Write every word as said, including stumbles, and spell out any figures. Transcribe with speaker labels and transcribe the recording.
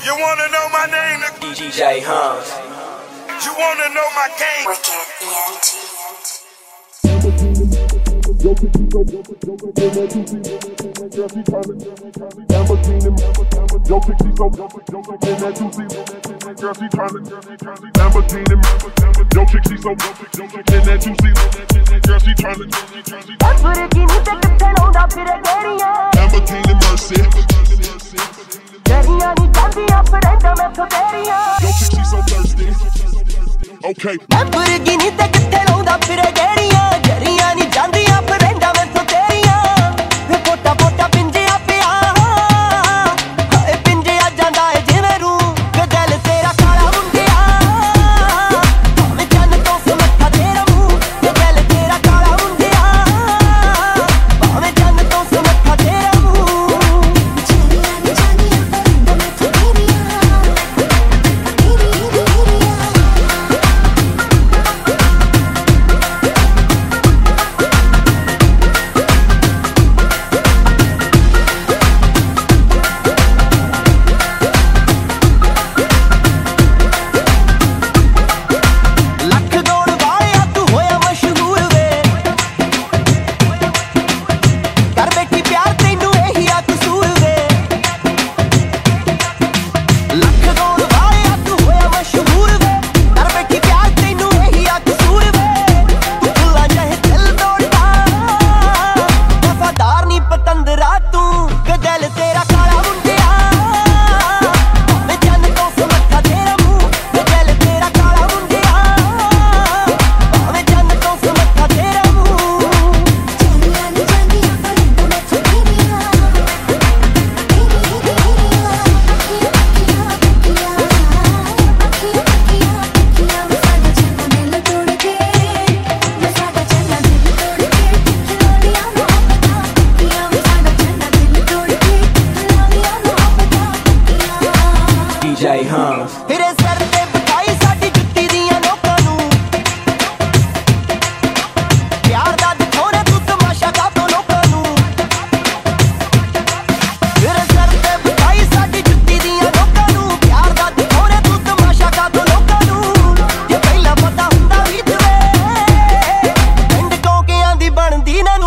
Speaker 1: You wanna know my name?
Speaker 2: D J Hans.
Speaker 1: You wanna know my game?
Speaker 3: Wicked E N T.
Speaker 4: Okay.
Speaker 5: Lamborghini te kitte launda fire geriyan geriyan ni jandiyan frenda mein to teriyan ve pota pota pinjiya piya hae pinjiya janda hai jive ru ve dil tera kala mundiya me jann to samatha tera muh ve dil tera kala mundiya me jann to samatha tera muh
Speaker 3: Jariyan ni jandiyan frenda mein to teriyan teri
Speaker 2: D J Hans.
Speaker 5: तेरे सर ते बिठाई साडी जुत्ती दियां लोकां नू प्यार दा दिखाउणे तू तमाशा का तो लोकां नू तेरे सर ते बिठाई साडी जुत्ती दियां लोकां नू प्यार दा दिखाउणे तू तमाशा का तो लोकां नू जे पहला पता हुंदा वी तवे पिंड कोकियां दी बनदी ना